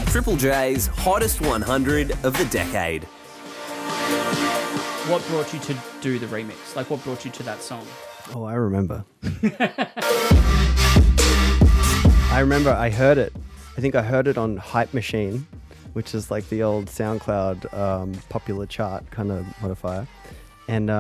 Triple J's hottest 100 of the decade. What brought you to do the remix? Like, what brought you to that song? Oh, I remember. I heard it. I think I heard it on Hype Machine, which is like the old SoundCloud popular chart kind of modifier. And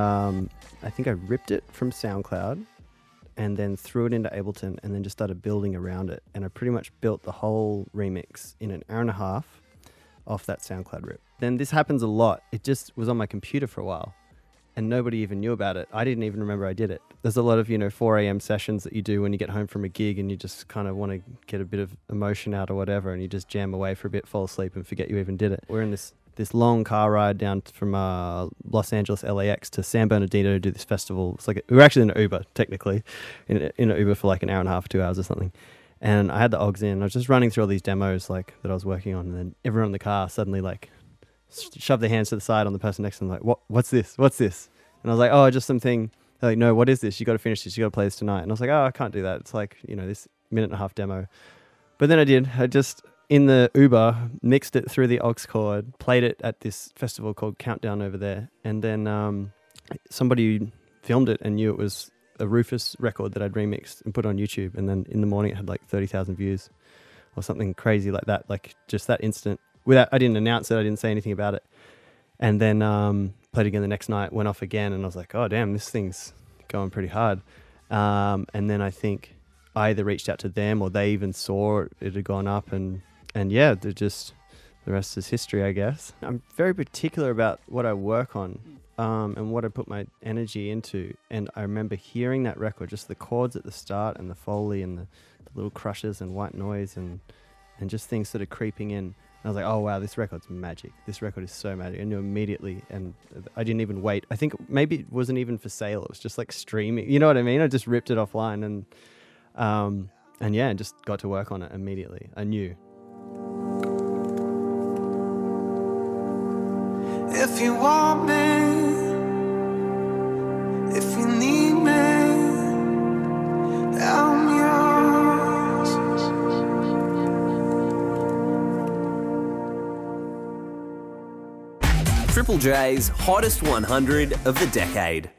I think I ripped it from SoundCloud and then threw it into Ableton and then just started building around it. And I pretty much built the whole remix in an hour and a half off that SoundCloud rip. Then this happens a lot. It just was on my computer for a while and nobody even knew about it. I didn't even remember I did it. There's a lot of, 4 a.m. sessions that you do when you get home from a gig and you just kind of want to get a bit of emotion out or whatever, and you just jam away for a bit, fall asleep and forget you even did it. We're in this long car ride down from Los Angeles LAX to San Bernardino to do this festival. It's like we were actually in an Uber, technically, in an Uber for like an hour and a half, 2 hours or something. And I had the Oggs in. I was just running through all these demos like that I was working on, and then everyone in the car suddenly like shoved their hands to the side on the person next to them, like, what's this? What's this? And I was like, oh, just something. They're like, no, what is this? You got to finish this. You got to play this tonight. And I was like, oh, I can't do that. It's like, this minute and a half demo. But then I did. I just, in the Uber, mixed it through the aux cord, played it at this festival called Countdown over there. And then somebody filmed it and knew it was a Rufus record that I'd remixed and put on YouTube. And then in the morning it had like 30,000 views or something crazy like that. Like just that instant. I didn't announce it. I didn't say anything about it. And then played again the next night, went off again. And I was like, oh, damn, this thing's going pretty hard. And then I think I either reached out to them or they even saw it had gone up. And yeah, the rest is history, I guess. I'm very particular about what I work on and what I put my energy into. And I remember hearing that record, just the chords at the start and the Foley and the little crushes and white noise and just things sort of creeping in. And I was like, oh, wow, this record's magic. This record is so magic. I knew immediately, and I didn't even wait. I think maybe it wasn't even for sale. It was just like streaming. You know what I mean? I just ripped it offline and yeah, just got to work on it immediately. I knew. If you want me, if you need me, I'm yours. Triple J's hottest 100 of the decade.